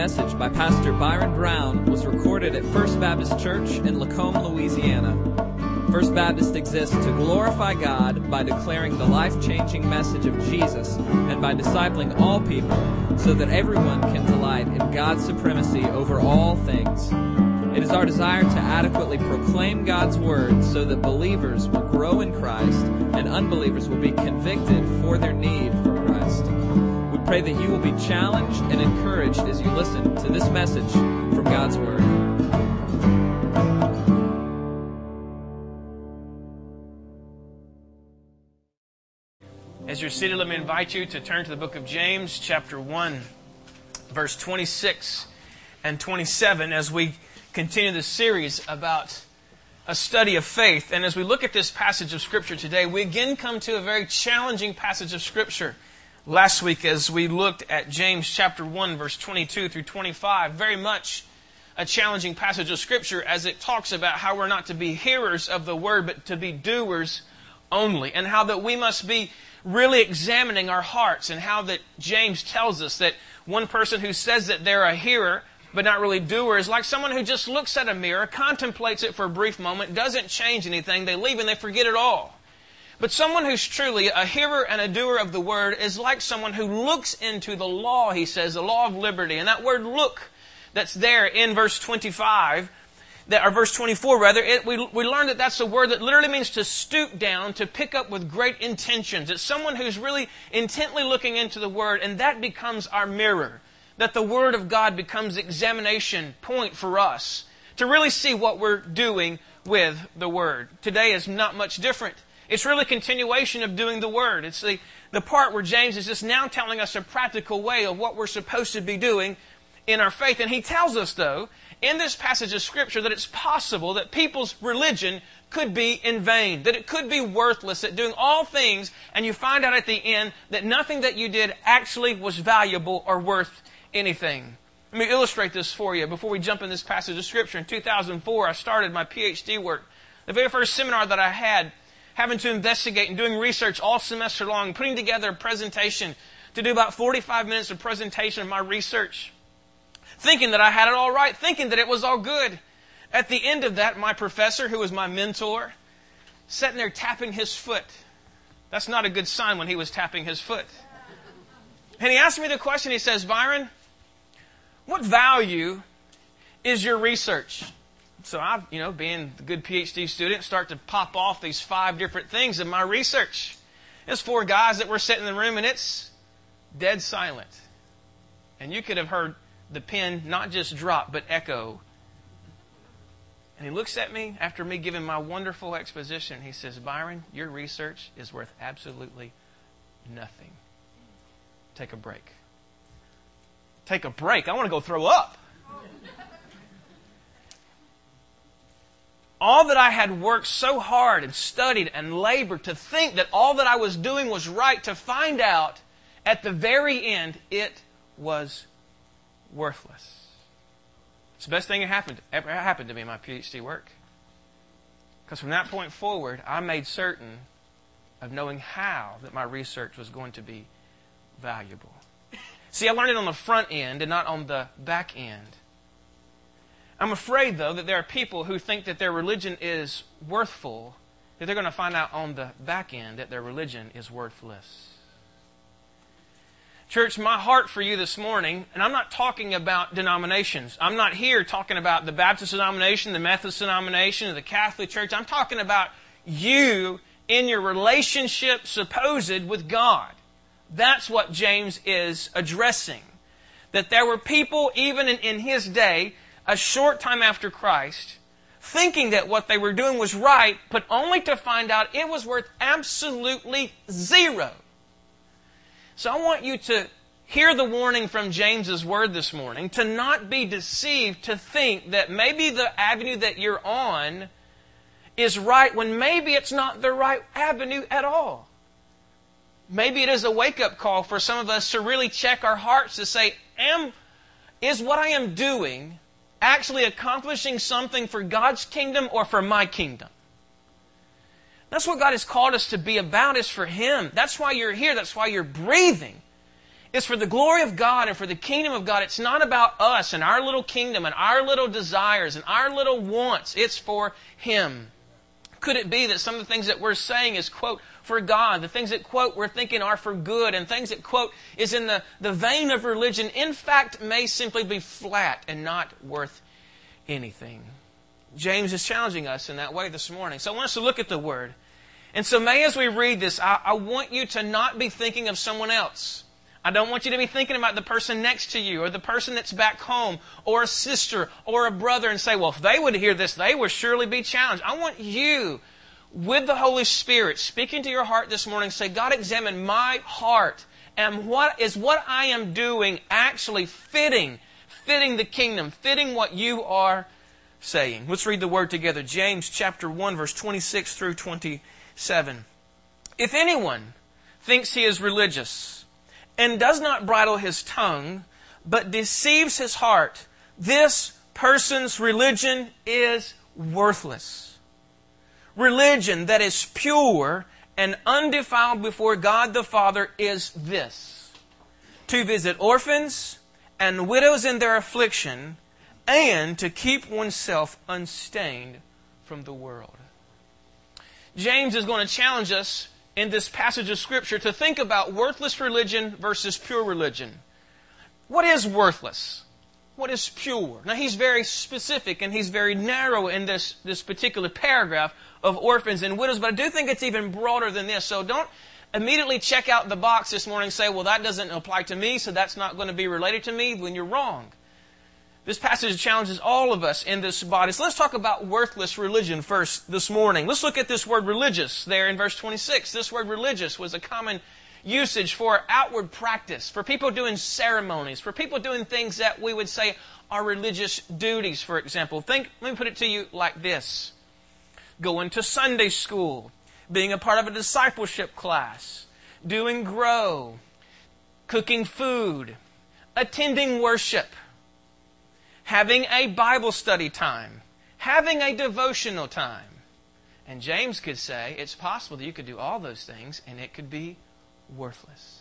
message by Pastor Byron Brown was recorded at First Baptist Church in Lacombe, Louisiana. First Baptist exists to glorify God by declaring the life-changing message of Jesus and by discipling all people so that everyone can delight in God's supremacy over all things. It is our desire to adequately proclaim God's Word so that believers will grow in Christ and unbelievers will be convicted for their need for Christ. We pray that you will be challenged and encouraged as you listen to this message from God's Word. As you're seated, let me invite you to turn to the book of James, chapter 1, verse 26 and 27, as we continue this series about a study of faith. And as we look at this passage of Scripture today, we again come to a very challenging passage of Scripture. Last week, as we looked at James chapter 1, verse 22 through 25, very much a challenging passage of Scripture as it talks about how we're not to be hearers of the Word, but to be doers only, and how that we must be really examining our hearts, and how that James tells us that one person who says that they're a hearer but not really doer is like someone who just looks at a mirror, contemplates it for a brief moment, doesn't change anything, they leave and they forget it all. But someone who's truly a hearer and a doer of the Word is like someone who looks into the law, he says, the law of liberty. And that word look that's there in verse 25, or verse 24 rather, we learned that that's a word that literally means to stoop down, to pick up with great intentions. It's someone who's really intently looking into the Word, and that becomes our mirror. That the Word of God becomes examination point for us to really see what we're doing with the Word. Today is not much different. It's really a continuation of doing the Word. It's the part where James is just now telling us a practical way of what we're supposed to be doing in our faith. And he tells us, though, in this passage of Scripture, that it's possible that people's religion could be in vain, that it could be worthless, that doing all things, and you find out at the end that nothing that you did actually was valuable or worth anything. Let me illustrate this for you before we jump in this passage of Scripture. In 2004, I started my PhD work. The very first seminar that I had, having to investigate and doing research all semester long, putting together a presentation to do about 45 minutes of presentation of my research, thinking that I had it all right, thinking that it was all good. At the end of that, my professor, who was my mentor, sitting there tapping his foot. That's not a good sign when he was tapping his foot. And he asked me the question, he says, "Byron, what value is your research?" So I, being the good PhD student, start to pop off these 5 different things in my research. There's 4 guys that were sitting in the room, and it's dead silent. And you could have heard the pen not just drop, but echo. And he looks at me after me giving my wonderful exposition. He says, "Byron, your research is worth absolutely nothing. Take a break." Take a break? I want to go throw up. All that I had worked so hard and studied and labored to think that all that I was doing was right, to find out at the very end it was worthless. It's the best thing that ever happened to me in my PhD work. Because from that point forward, I made certain of knowing how that my research was going to be valuable. See, I learned it on the front end and not on the back end. I'm afraid, though, that there are people who think that their religion is worthful, that they're going to find out on the back end that their religion is worthless. Church, my heart for you this morning, and I'm not talking about denominations. I'm not here talking about the Baptist denomination, the Methodist denomination, or the Catholic Church. I'm talking about you in your relationship supposed with God. That's what James is addressing. That there were people, even in his day, a short time after Christ, thinking that what they were doing was right, but only to find out it was worth absolutely zero. So I want you to hear the warning from James's word this morning, to not be deceived, to think that maybe the avenue that you're on is right when maybe it's not the right avenue at all. Maybe it is a wake-up call for some of us to really check our hearts to say, is what I am doing actually accomplishing something for God's kingdom or for my kingdom? That's what God has called us to be about, is for Him. That's why you're here. That's why you're breathing. It's for the glory of God and for the kingdom of God. It's not about us and our little kingdom and our little desires and our little wants. It's for Him. Could it be that some of the things that we're saying is, quote, for God? The things that, quote, we're thinking are for good, and things that, quote, is in the vein of religion, in fact, may simply be flat and not worth anything. James is challenging us in that way this morning. So I want us to look at the Word. And so may, as we read this, I want you to not be thinking of someone else. I don't want you to be thinking about the person next to you or the person that's back home or a sister or a brother and say, well, if they would hear this, they would surely be challenged. I want you, with the Holy Spirit, speaking to your heart this morning, say, God, examine my heart. And what I am doing actually fitting the kingdom, fitting what you are saying? Let's read the Word together. James chapter 1, verse 26 through 27. If anyone thinks he is religious and does not bridle his tongue, but deceives his heart, this person's religion is worthless. Religion that is pure and undefiled before God the Father is this: to visit orphans and widows in their affliction, and to keep oneself unstained from the world. James is going to challenge us in this passage of Scripture to think about worthless religion versus pure religion. What is worthless? What is pure? Now, he's very specific and he's very narrow in this particular paragraph of orphans and widows, but I do think it's even broader than this. So don't immediately check out the box this morning and say, well, that doesn't apply to me, so that's not going to be related to me, when you're wrong. This passage challenges all of us in this body. So let's talk about worthless religion first this morning. Let's look at this word religious there in verse 26. This word religious was a common usage for outward practice, for people doing ceremonies, for people doing things that we would say are religious duties, for example. Let me put it to you like this: going to Sunday school, being a part of a discipleship class, doing grow, cooking food, attending worship, having a Bible study time, having a devotional time. And James could say it's possible that you could do all those things and it could be worthless.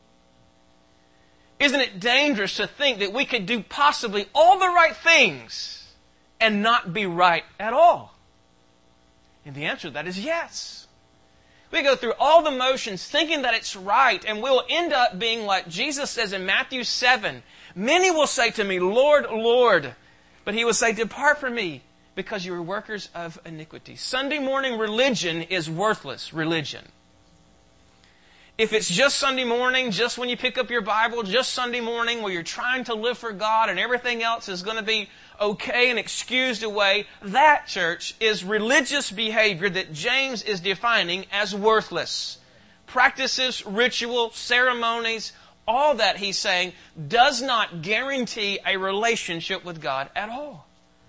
Isn't it dangerous to think that we could do possibly all the right things and not be right at all? And the answer to that is yes. We go through all the motions thinking that it's right, and we'll end up being like Jesus says in Matthew 7. Many will say to me, Lord, Lord. But He will say, depart from me, because you are workers of iniquity. Sunday morning religion is worthless religion. If it's just Sunday morning, just when you pick up your Bible, just Sunday morning where you're trying to live for God and everything else is going to be okay and excused away, that, church, is religious behavior that James is defining as worthless. Practices, ritual, ceremonies, all that he's saying does not guarantee a relationship with God at all.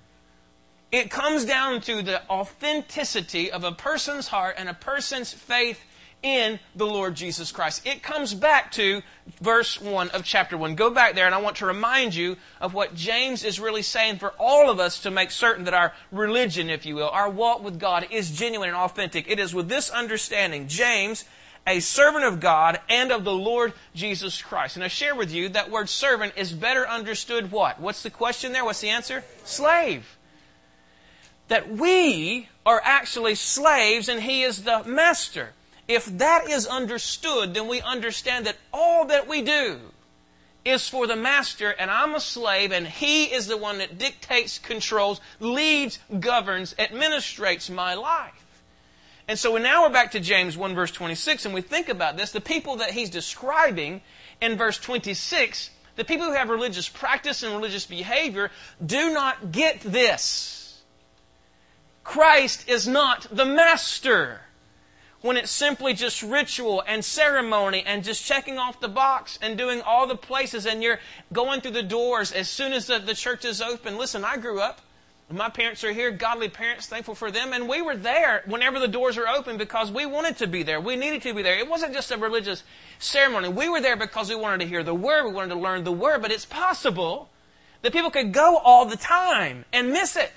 It comes down to the authenticity of a person's heart and a person's faith in the Lord Jesus Christ. It comes back to verse 1 of chapter 1. Go back there, and I want to remind you of what James is really saying for all of us to make certain that our religion, if you will, our walk with God is genuine and authentic. It is with this understanding, James, a servant of God and of the Lord Jesus Christ. And I share with you that word servant is better understood what? What's the question there? What's the answer? Slave. That we are actually slaves and He is the master. If that is understood, then we understand that all that we do is for the master, and I'm a slave, and He is the one that dictates, controls, leads, governs, administrates my life. And so now we're back to James 1 verse 26, and we think about this. The people that he's describing in verse 26, the people who have religious practice and religious behavior, do not get this. Christ is not the master. When it's simply just ritual and ceremony and just checking off the box and doing all the places and you're going through the doors as soon as the church is open. Listen, I grew up. My parents are here, godly parents, thankful for them. And we were there whenever the doors are open because we wanted to be there. We needed to be there. It wasn't just a religious ceremony. We were there because we wanted to hear the Word. We wanted to learn the Word. But it's possible that people could go all the time and miss it.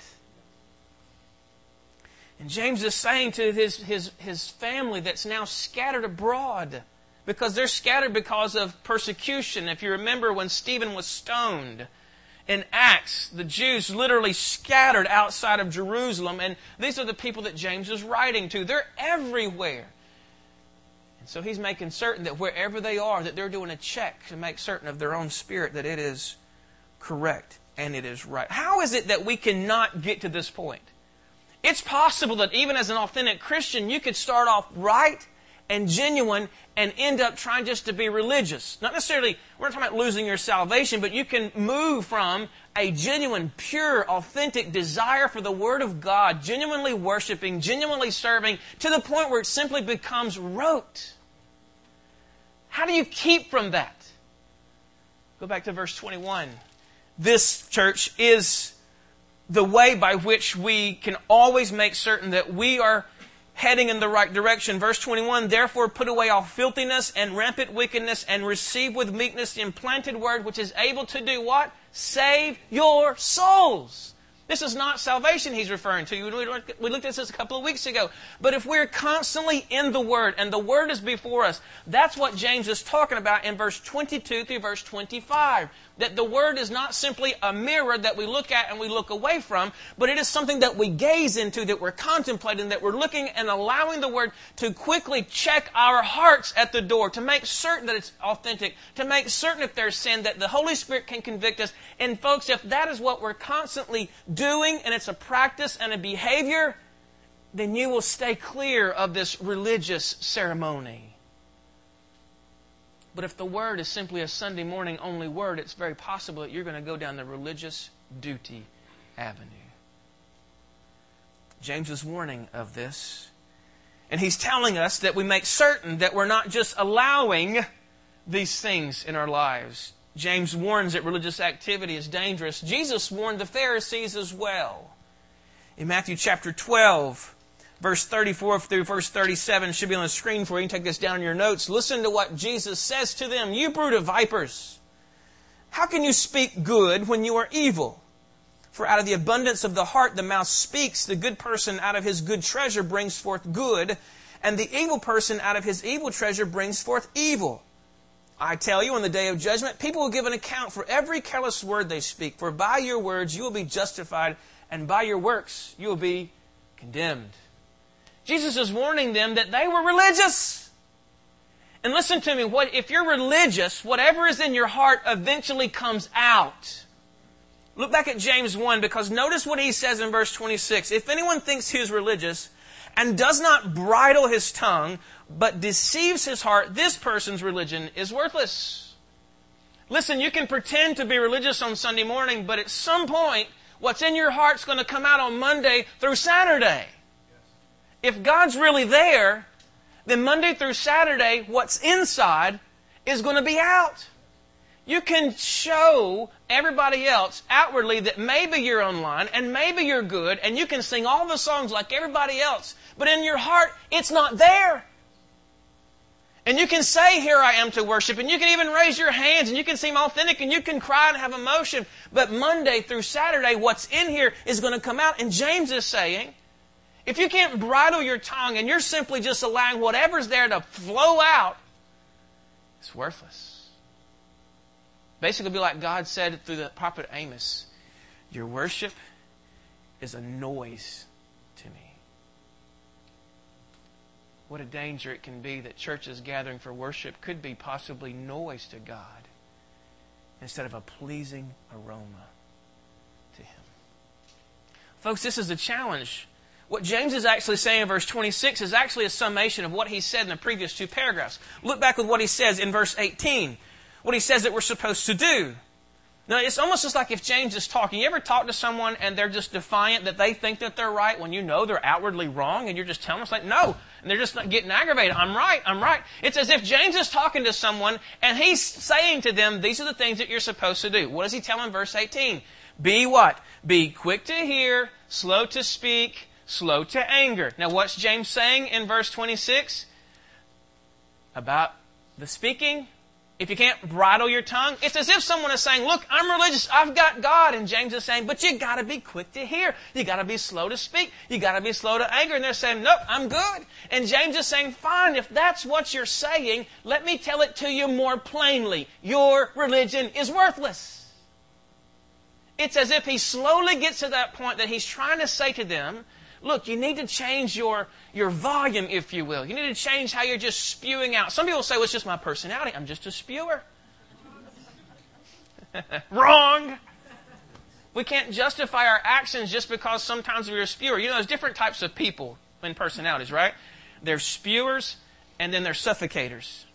And James is saying to his family that's now scattered abroad, because they're scattered because of persecution. If you remember when Stephen was stoned in Acts, the Jews literally scattered outside of Jerusalem, and these are the people that James is writing to. They're everywhere. And so he's making certain that wherever they are, that they're doing a check to make certain of their own spirit that it is correct and it is right. How is it that we cannot get to this point? It's possible that even as an authentic Christian, you could start off right and genuine and end up trying just to be religious. Not necessarily, we're not talking about losing your salvation, but you can move from a genuine, pure, authentic desire for the Word of God, genuinely worshiping, genuinely serving, to the point where it simply becomes rote. How do you keep from that? Go back to verse 21. This, church, is the way by which we can always make certain that we are heading in the right direction. Verse 21, therefore put away all filthiness and rampant wickedness and receive with meekness the implanted word which is able to do what? Save your souls. This is not salvation he's referring to. We looked at this a couple of weeks ago. But if we're constantly in the Word and the Word is before us, that's what James is talking about in verse 22 through verse 25. That the Word is not simply a mirror that we look at and we look away from, but it is something that we gaze into, that we're contemplating, that we're looking and allowing the Word to quickly check our hearts at the door, to make certain that it's authentic, to make certain if there's sin, that the Holy Spirit can convict us. And folks, if that is what we're constantly doing, and it's a practice and a behavior, then you will stay clear of this religious ceremony. But if the Word is simply a Sunday morning only Word, it's very possible that you're going to go down the religious duty avenue. James is warning of this. And he's telling us that we make certain that we're not just allowing these things in our lives. James warns that religious activity is dangerous. Jesus warned the Pharisees as well. In Matthew chapter 12, verse 34 through verse 37, should be on the screen for you. You can take this down in your notes. Listen to what Jesus says to them. You brood of vipers, how can you speak good when you are evil? For out of the abundance of the heart the mouth speaks. The good person out of his good treasure brings forth good, and the evil person out of his evil treasure brings forth evil. I tell you, on the day of judgment, people will give an account for every careless word they speak. For by your words you will be justified, and by your works you will be condemned. Jesus is warning them that they were religious. And listen to me, if you're religious, whatever is in your heart eventually comes out. Look back at James 1, because notice what he says in verse 26. If anyone thinks he is religious and does not bridle his tongue, but deceives his heart, this person's religion is worthless. Listen, you can pretend to be religious on Sunday morning, but at some point, what's in your heart's going to come out on Monday through Saturday. If God's really there, then Monday through Saturday, what's inside is going to be out. You can show everybody else outwardly that maybe you're online and maybe you're good and you can sing all the songs like everybody else, but in your heart, it's not there. And you can say, here I am to worship, and you can even raise your hands, and you can seem authentic, and you can cry and have emotion. But Monday through Saturday, what's in here is going to come out. And James is saying, if you can't bridle your tongue, and you're simply just allowing whatever's there to flow out, it's worthless. Basically, it'll be like God said through the prophet Amos, your worship is a noise to me. What a danger it can be that churches gathering for worship could be possibly noise to God instead of a pleasing aroma to Him. Folks, this is a challenge. What James is actually saying in verse 26 is actually a summation of what he said in the previous two paragraphs. Look back with what he says in verse 18. What he says that we're supposed to do. Now, it's almost just like if James is talking. You ever talk to someone and they're just defiant that they think that they're right when you know they're outwardly wrong and you're just telling them, it's like, no. And they're just not getting aggravated. I'm right. It's as if James is talking to someone and he's saying to them, these are the things that you're supposed to do. What does he tell them in verse 18? Be what? Be quick to hear, slow to speak, slow to anger. Now, what's James saying in verse 26? About the speaking? if you can't bridle your tongue, it's as if someone is saying, look, I'm religious, I've got God. And James is saying, but you got to be quick to hear. You got to be slow to speak. You got to be slow to anger. And they're saying, nope, I'm good. And James is saying, fine, if that's what you're saying, let me tell it to you more plainly. Your religion is worthless. It's as if he slowly gets to that point that he's trying to say to them, look, you need to change your volume, if you will. You need to change how you're just spewing out. Some people say, well, it's just my personality. I'm just a spewer. Wrong! We can't justify our actions just because sometimes we're a spewer. You know, there's different types of people in personalities, right? There's spewers, and then there's suffocators.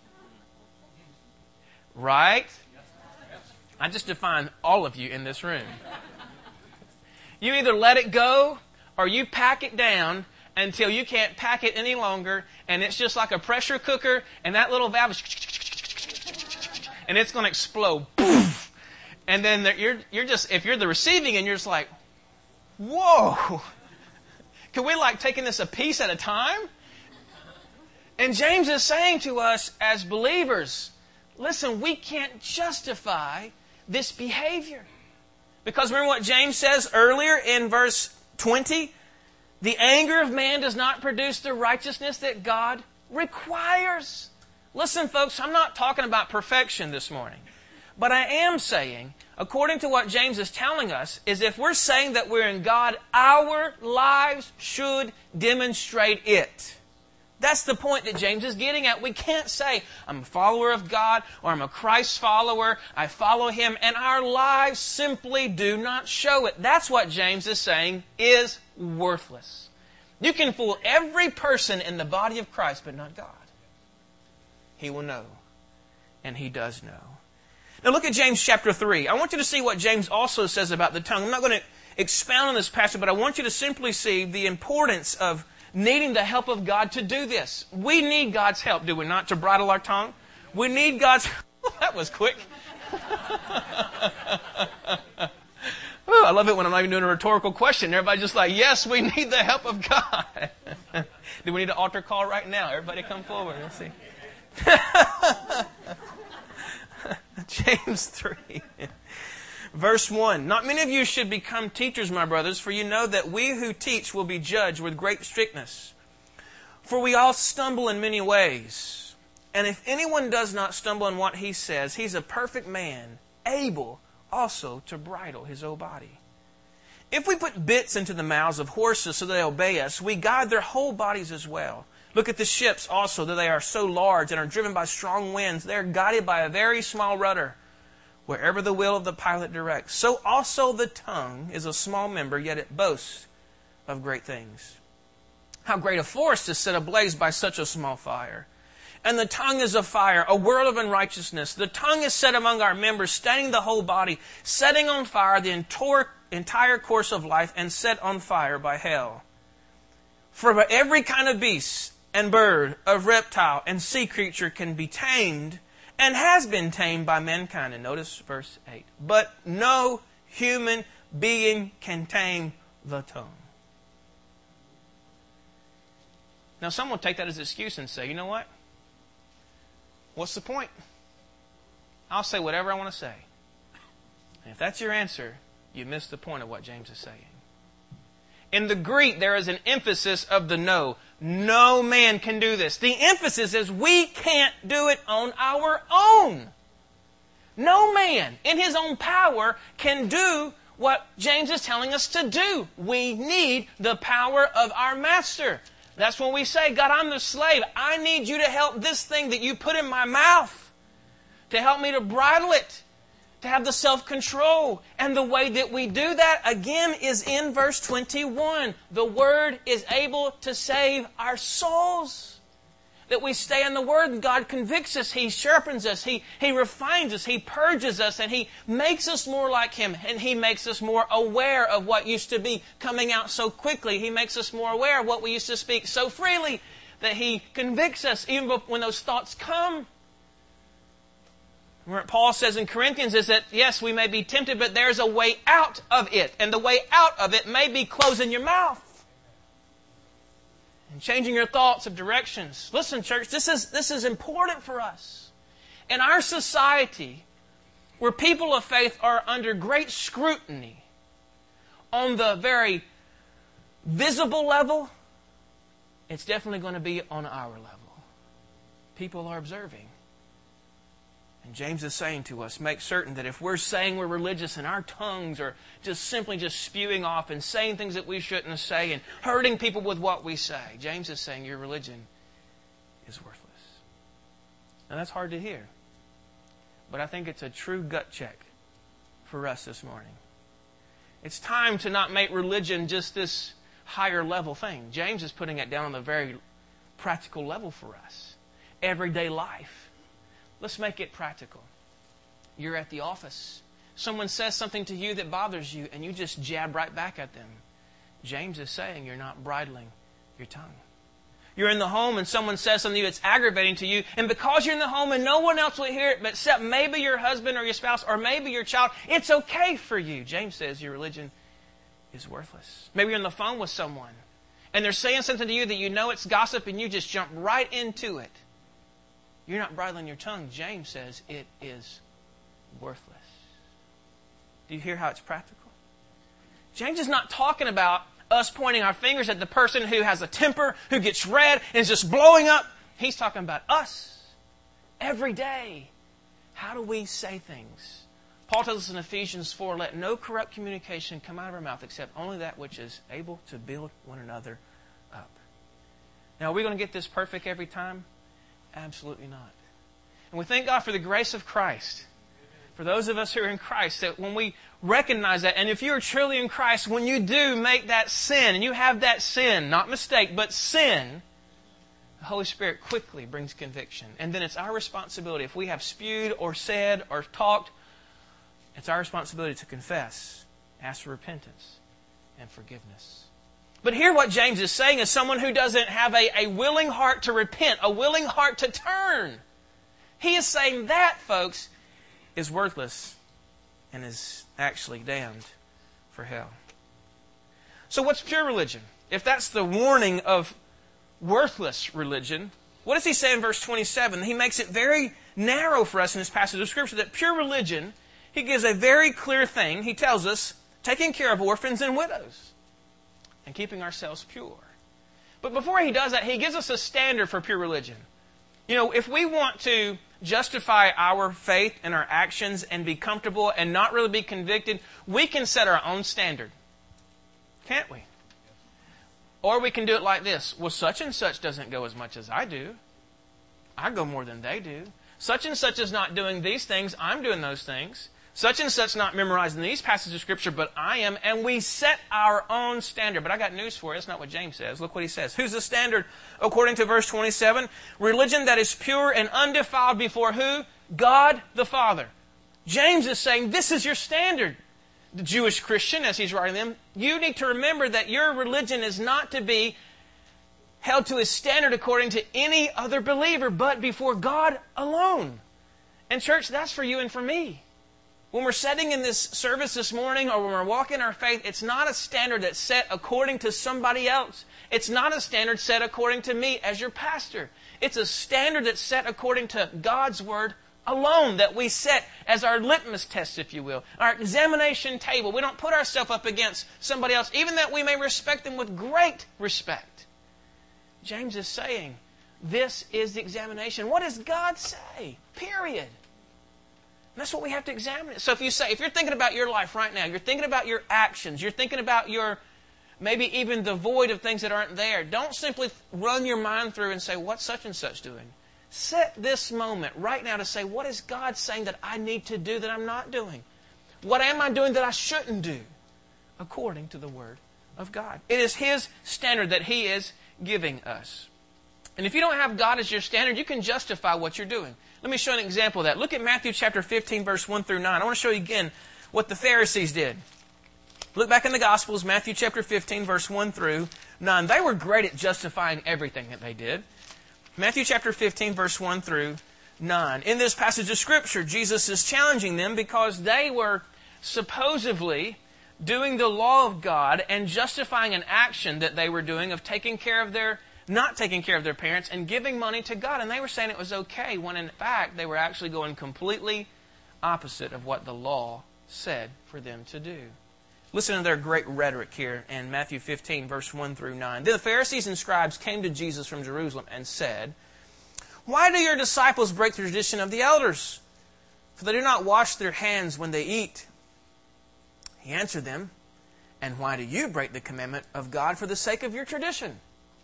Right? I just defined all of you in this room. You either let it go, or you pack it down until you can't pack it any longer, and it's just like a pressure cooker, and that little valve is, and it's going to explode. And then you're just, if you're the receiving end, you're just like, whoa. Can we like taking this a piece at a time? And James is saying to us as believers, listen, we can't justify this behavior. Because remember what James says earlier in verse 20? The anger of man does not produce the righteousness that God requires. Listen, folks, I'm not talking about perfection this morning. But I am saying, according to what James is telling us, is if we're saying that we're in God, our lives should demonstrate it. That's the point that James is getting at. We can't say, I'm a follower of God, or I'm a Christ follower, I follow Him, and our lives simply do not show it. That's what James is saying is worthless. You can fool every person in the body of Christ, but not God. He will know, and He does know. Now look at James chapter 3. I want you to see what James also says about the tongue. I'm not going to expound on this passage, but I want you to simply see the importance of needing the help of God to do this. We need God's help, do we not, to bridle our tongue? We need God's... That was quick. Ooh, I love it when I'm not even doing a rhetorical question. Everybody's just like, yes, we need the help of God. Do we need an altar call right now? Everybody come forward. Let's see. James 3. Verse 1, not many of you should become teachers, my brothers, for you know that we who teach will be judged with great strictness. For we all stumble in many ways. And if anyone does not stumble in what he says, he's a perfect man, able also to bridle his own body. If we put bits into the mouths of horses so they obey us, we guide their whole bodies as well. Look at the ships also, though they are so large and are driven by strong winds. They are guided by a very small rudder, wherever the will of the pilot directs. So also the tongue is a small member, yet it boasts of great things. How great a forest is set ablaze by such a small fire. And the tongue is a fire, a world of unrighteousness. The tongue is set among our members, staining the whole body, setting on fire the entire course of life, and set on fire by hell. For by every kind of beast and bird, of reptile and sea creature can be tamed, and has been tamed by mankind. And notice verse 8. But no human being can tame the tongue. Now some will take that as an excuse and say, you know what? What's the point? I'll say whatever I want to say. And if that's your answer, you miss the point of what James is saying. In the Greek, there is an emphasis of the no. No man can do this. The emphasis is we can't do it on our own. No man in his own power can do what James is telling us to do. We need the power of our master. That's when we say, God, I'm the slave. I need you to help this thing that you put in my mouth, to help me to bridle it, to have the self-control. And the way that we do that, again, is in verse 21. The Word is able to save our souls. That we stay in the Word and God convicts us. He sharpens us. He refines us. He purges us. And He makes us more like Him. And He makes us more aware of what used to be coming out so quickly. He makes us more aware of what we used to speak so freely. That He convicts us even when those thoughts come. What Paul says in Corinthians is that, yes, we may be tempted, but there's a way out of it. And the way out of it may be closing your mouth. And changing your thoughts of directions. Listen, church, this is important for us. In our society, where people of faith are under great scrutiny on the very visible level, it's definitely going to be on our level. People are observing. And James is saying to us, make certain that if we're saying we're religious and our tongues are just spewing off and saying things that we shouldn't say and hurting people with what we say, James is saying your religion is worthless. Now that's hard to hear. But I think it's a true gut check for us this morning. It's time to not make religion just this higher level thing. James is putting it down on the very practical level for us. Everyday life. Let's make it practical. You're at the office. Someone says something to you that bothers you, and you just jab right back at them. James is saying you're not bridling your tongue. You're in the home and someone says something to you that's aggravating to you, and because you're in the home and no one else will hear it except maybe your husband or your spouse or maybe your child, it's okay for you. James says your religion is worthless. Maybe you're on the phone with someone and they're saying something to you that you know it's gossip and you just jump right into it. You're not bridling your tongue. James says it is worthless. Do you hear how it's practical? James is not talking about us pointing our fingers at the person who has a temper, who gets red and is just blowing up. He's talking about us every day. How do we say things? Paul tells us in Ephesians 4, let no corrupt communication come out of our mouth except only that which is able to build one another up. Now, are we going to get this perfect every time? Absolutely not. And we thank God for the grace of Christ. For those of us who are in Christ, that when we recognize that, and if you are truly in Christ, when you do make that sin, and you have that sin, not mistake, but sin, the Holy Spirit quickly brings conviction. And then it's our responsibility, if we have spewed or said or talked, it's our responsibility to confess, ask for repentance and forgiveness. But here what James is saying is someone who doesn't have a willing heart to repent, a willing heart to turn. He is saying that, folks, is worthless and is actually damned for hell. So what's pure religion? If that's the warning of worthless religion, what does he say in verse 27? He makes it very narrow for us in this passage of Scripture that pure religion, he gives a very clear thing. He tells us, taking care of orphans and widows and keeping ourselves pure. But before he does that, he gives us a standard for pure religion. You know, if we want to justify our faith and our actions and be comfortable and not really be convicted, we can set our own standard. Can't we? Or we can do it like this. Well, such and such doesn't go as much as I do. I go more than they do. Such and such is not doing these things. I'm doing those things. Such and such not memorizing these passages of Scripture, but I am. And we set our own standard. But I got news for you. That's not what James says. Look what he says. Who's the standard according to verse 27? Religion that is pure and undefiled before who? God the Father. James is saying this is your standard. The Jewish Christian, as he's writing them, you need to remember that your religion is not to be held to a standard according to any other believer, but before God alone. And church, that's for you and for me. When we're sitting in this service this morning or when we're walking our faith, it's not a standard that's set according to somebody else. It's not a standard set according to me as your pastor. It's a standard that's set according to God's Word alone, that we set as our litmus test, if you will, our examination table. We don't put ourselves up against somebody else, even that we may respect them with great respect. James is saying, this is the examination. What does God say? Period. And that's what we have to examine. So if you're thinking about your life right now, you're thinking about your actions, you're thinking about your, maybe even the void of things that aren't there, don't simply run your mind through and say, what's such and such doing? Set this moment right now to say, what is God saying that I need to do that I'm not doing? What am I doing that I shouldn't do? According to the Word of God. It is His standard that He is giving us. And if you don't have God as your standard, you can justify what you're doing. Let me show you an example of that. Look at Matthew chapter 15, verse 1 through 9. I want to show you again what the Pharisees did. Look back in the Gospels, Matthew chapter 15, verse 1 through 9. They were great at justifying everything that they did. Matthew chapter 15, verse 1 through 9. In this passage of Scripture, Jesus is challenging them because they were supposedly doing the law of God and justifying an action that they were doing of taking care of their not taking care of their parents and giving money to God. And they were saying it was okay, when in fact they were actually going completely opposite of what the law said for them to do. Listen to their great rhetoric here in Matthew 15, verse 1 through 9. Then the Pharisees and scribes came to Jesus from Jerusalem and said, "Why do your disciples break the tradition of the elders? For they do not wash their hands when they eat." He answered them, "And why do you break the commandment of God for the sake of your tradition?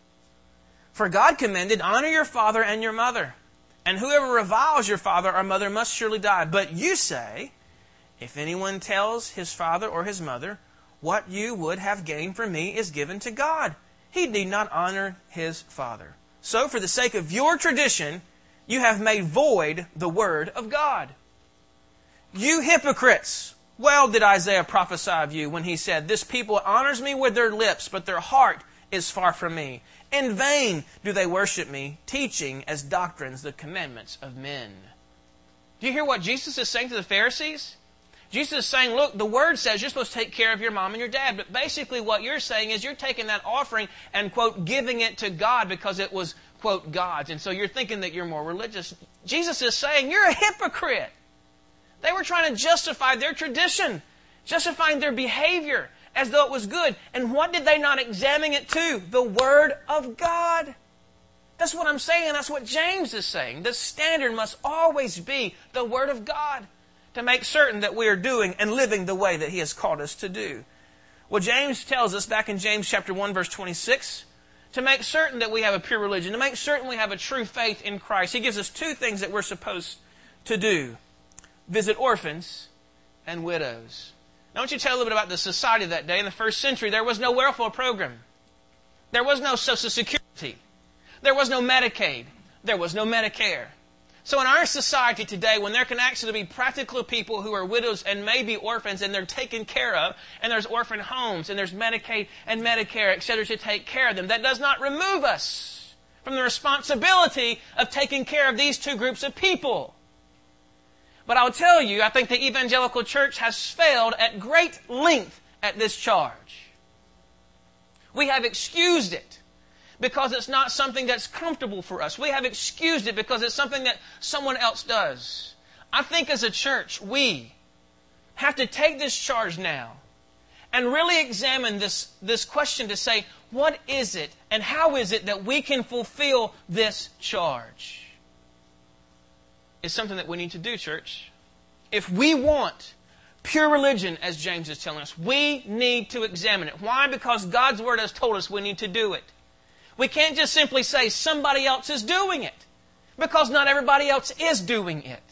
For God commanded, 'Honor your father and your mother,' and whoever reviles your father or mother must surely die. But you say, 'If anyone tells his father or his mother, what you would have gained from me is given to God, he need not honor his father.' So for the sake of your tradition, you have made void the word of God. You hypocrites! Well did Isaiah prophesy of you when he said, 'This people honors me with their lips, but their heart is far from me. In vain do they worship me, teaching as doctrines the commandments of men.'" Do you hear what Jesus is saying to the Pharisees? Jesus is saying, look, the Word says you're supposed to take care of your mom and your dad, but basically what you're saying is you're taking that offering and, quote, giving it to God because it was, quote, God's. And so you're thinking that you're more religious. Jesus is saying you're a hypocrite. They were trying to justify their tradition, justifying their behavior as though it was good. And what did they not examine it to? The Word of God. That's what I'm saying, and that's what James is saying. The standard must always be the Word of God to make certain that we are doing and living the way that He has called us to do. Well, James tells us back in James chapter 1, verse 26, to make certain that we have a pure religion, to make certain we have a true faith in Christ, he gives us two things that we're supposed to do. Visit orphans and widows. Now, I want you to tell a little bit about the society of that day. In the first century, there was no welfare program. There was no Social Security. There was no Medicaid. There was no Medicare. So in our society today, when there can actually be practical people who are widows and maybe orphans and they're taken care of, and there's orphan homes, and there's Medicaid and Medicare, etc., to take care of them, that does not remove us from the responsibility of taking care of these two groups of people. But I'll tell you, I think the evangelical church has failed at great length at this charge. We have excused it because it's not something that's comfortable for us. We have excused it because it's something that someone else does. I think as a church, we have to take this charge now and really examine this question to say, what is it and how is it that we can fulfill this charge? It's something that we need to do, church. If we want pure religion, as James is telling us, we need to examine it. Why? Because God's Word has told us we need to do it. We can't just simply say somebody else is doing it, because not everybody else is doing it.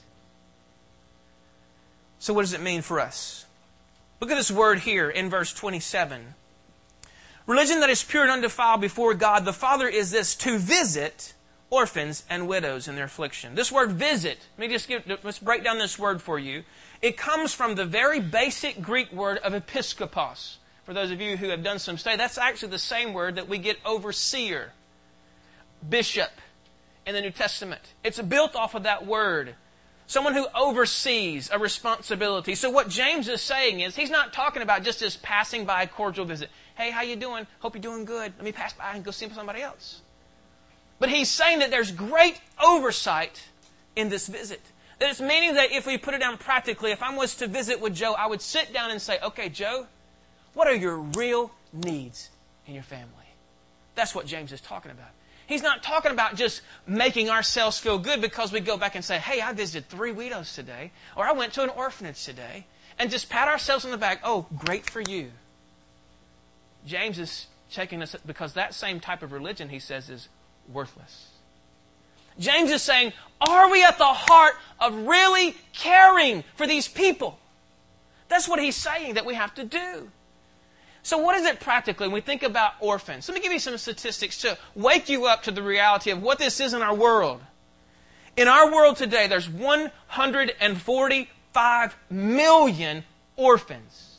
So what does it mean for us? Look at this word here in verse 27. Religion that is pure and undefiled before God the Father is this, to visit orphans and widows in their affliction. This word visit, let's break down this word for you. It comes from the very basic Greek word of episkopos. For those of you who have done some study, that's actually the same word that we get overseer, bishop in the New Testament. It's built off of that word. Someone who oversees a responsibility. So what James is saying is, he's not talking about just this passing by cordial visit. Hey, how you doing? Hope you're doing good. Let me pass by and go see somebody else. But he's saying that there's great oversight in this visit. That it's meaning that if we put it down practically, if I was to visit with Joe, I would sit down and say, okay, Joe, what are your real needs in your family? That's what James is talking about. He's not talking about just making ourselves feel good because we go back and say, hey, I visited 3 widows today, or I went to an orphanage today, and just pat ourselves on the back. Oh, great for you. James is taking us, because that same type of religion, he says, is worthless. James is saying, are we at the heart of really caring for these people? That's what he's saying that we have to do. So what is it practically when we think about orphans? Let me give you some statistics to wake you up to the reality of what this is in our world. In our world today, there's 145 million orphans.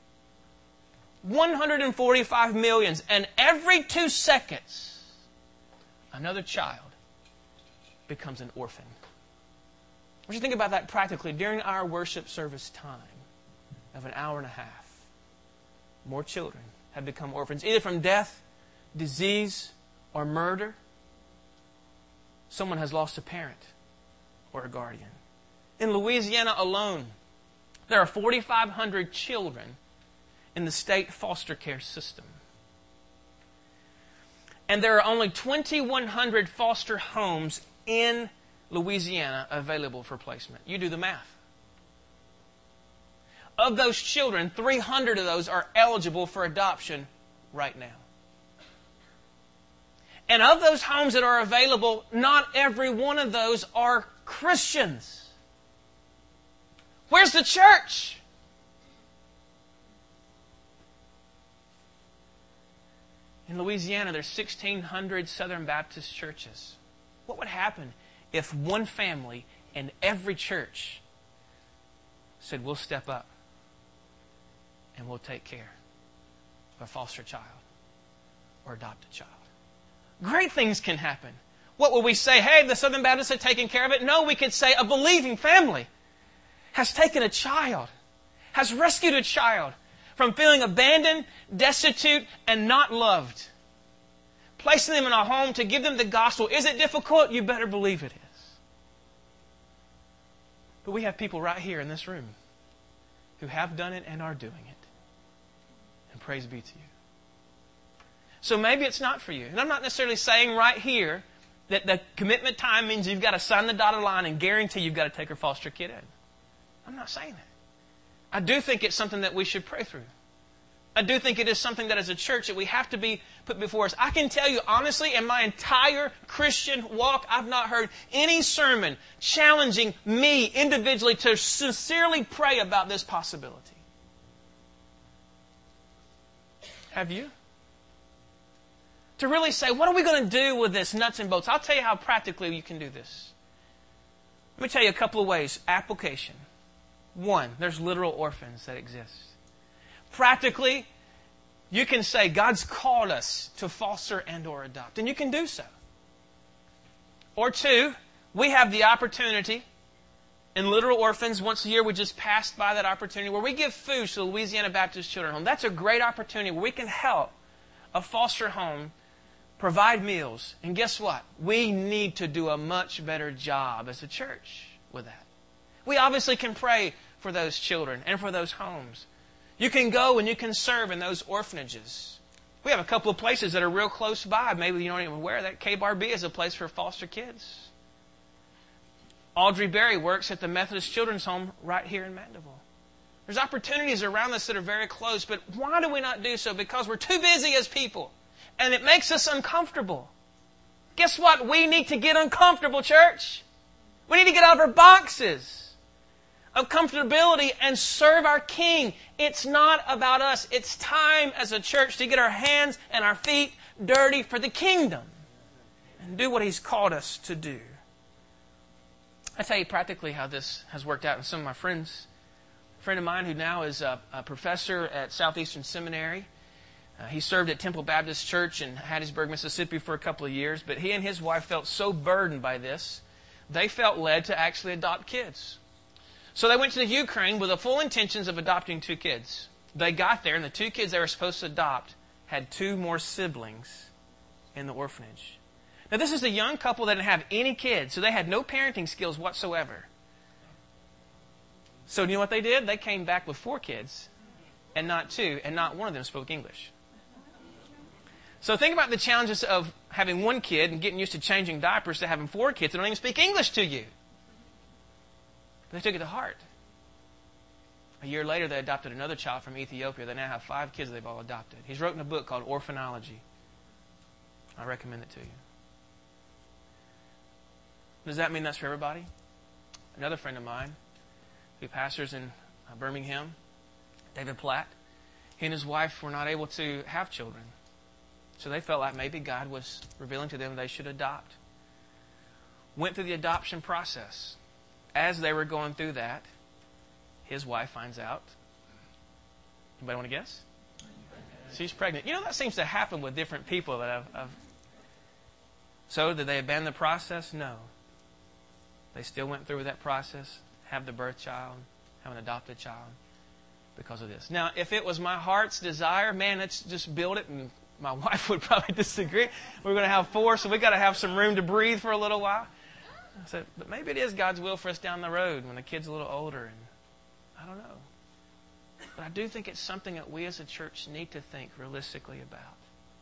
145 million. And every 2 seconds, another child becomes an orphan. What do you think about that practically? During our worship service time of an hour and a half, more children have become orphans, either from death, disease, or murder, someone has lost a parent or a guardian. In Louisiana alone, there are 4,500 children in the state foster care system. And there are only 2,100 foster homes in Louisiana available for placement. You do the math. Of those children, 300 of those are eligible for adoption right now. And of those homes that are available, not every one of those are Christians. Where's the church? In Louisiana, there's 1,600 Southern Baptist churches. What would happen if one family in every church said, we'll step up and we'll take care of a foster child or adopt a child? Great things can happen. What will we say? Hey, the Southern Baptists have taken care of it. No, we could say a believing family has taken a child, has rescued a child from feeling abandoned, destitute, and not loved. Placing them in a home to give them the gospel. Is it difficult? You better believe it is. But we have people right here in this room who have done it and are doing it. And praise be to you. So maybe it's not for you. And I'm not necessarily saying right here that the commitment time means you've got to sign the dotted line and guarantee you've got to take your foster kid in. I'm not saying that. I do think it's something that we should pray through. I do think it is something that as a church that we have to be put before us. I can tell you honestly, in my entire Christian walk, I've not heard any sermon challenging me individually to sincerely pray about this possibility. Have you? To really say, what are we going to do with this nuts and bolts? I'll tell you how practically you can do this. Let me tell you a couple of ways. Application. One, there's literal orphans that exist. Practically, you can say, God's called us to foster and or adopt. And you can do so. Or two, we have the opportunity in Literal Orphans. Once a year, we just passed by that opportunity where we give food to the Louisiana Baptist Children's Home. That's a great opportunity where we can help a foster home provide meals. And guess what? We need to do a much better job as a church with that. We obviously can pray for those children and for those homes. You can go and you can serve in those orphanages. We have a couple of places that are real close by. Maybe you don't even aware that K-Bar B is a place for foster kids. Audrey Berry works at the Methodist Children's Home right here in Mandeville. There's opportunities around us that are very close, but why do we not do so? Because we're too busy as people. And it makes us uncomfortable. Guess what? We need to get uncomfortable, church. We need to get out of our boxes of comfortability and serve our King. It's not about us. It's time as a church to get our hands and our feet dirty for the kingdom and do what He's called us to do. I tell you practically how this has worked out in some of my friends. A friend of mine who now is a professor at Southeastern Seminary. He served at Temple Baptist Church in Hattiesburg, Mississippi for a couple of years, but he and his wife felt so burdened by this, they felt led to actually adopt kids. So they went to the Ukraine with the full intentions of adopting 2 kids. They got there, and the 2 kids they were supposed to adopt had 2 more siblings in the orphanage. Now, this is a young couple that didn't have any kids, so they had no parenting skills whatsoever. So, you know what they did? They came back with 4 kids, and not 2, and not one of them spoke English. So think about the challenges of having 1 kid and getting used to changing diapers to having 4 kids that don't even speak English to you. But they took it to heart. A year later, they adopted another child from Ethiopia. They now have 5 kids they've all adopted. He's written a book called Orphanology. I recommend it to you. Does that mean that's for everybody? Another friend of mine who pastors in Birmingham, David Platt, he and his wife were not able to have children. So they felt like maybe God was revealing to them they should adopt. Went through the adoption process. As they were going through that, his wife finds out. Anybody want to guess? She's pregnant. You know, that seems to happen with different people that I've... So did they abandon the process? No. They still went through that process, have the birth child, have an adopted child because of this. Now, if it was my heart's desire, man, let's just build it and My wife would probably disagree. We're going to have 4, so we've got to have some room to breathe for a little while. I said, but maybe it is God's will for us down the road when the kid's a little older. And I don't know. But I do think it's something that we as a church need to think realistically about.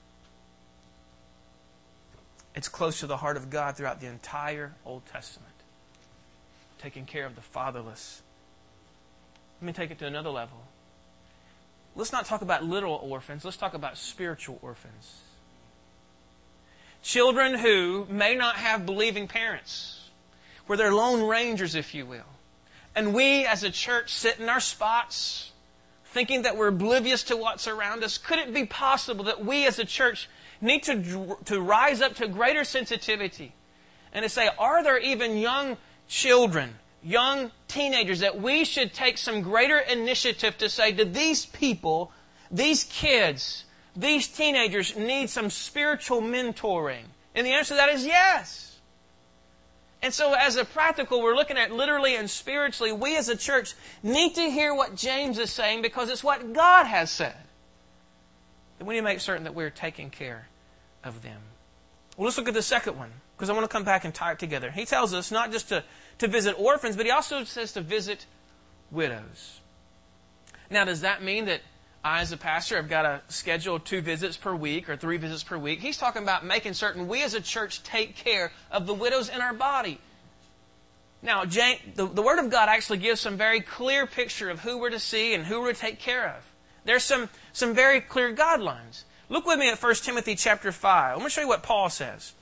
It's close to the heart of God throughout the entire Old Testament. Taking care of the fatherless. Let me take it to another level. Let's not talk about literal orphans. Let's talk about spiritual orphans. Children who may not have believing parents, where they're lone rangers, if you will. And we as a church sit in our spots, thinking that we're oblivious to what's around us. Could it be possible that we as a church need to rise up to greater sensitivity and to say, are there even young children, young teenagers, that we should take some greater initiative to say, do these people, these kids, these teenagers need some spiritual mentoring? And the answer to that is yes. And so as a practical, we're looking at literally and spiritually, we as a church need to hear what James is saying because it's what God has said. And we need to make certain that we're taking care of them. Well, let's look at the second one, because I want to come back and tie it together. He tells us not just to visit orphans, but he also says to visit widows. Now, does that mean that I, as a pastor, have got to schedule 2 visits per week or 3 visits per week? He's talking about making certain we as a church take care of the widows in our body. Now, the Word of God actually gives some very clear picture of who we're to see and who we're to take care of. There's some very clear guidelines. Look with me at 1 Timothy chapter 5. I'm going to show you what Paul says.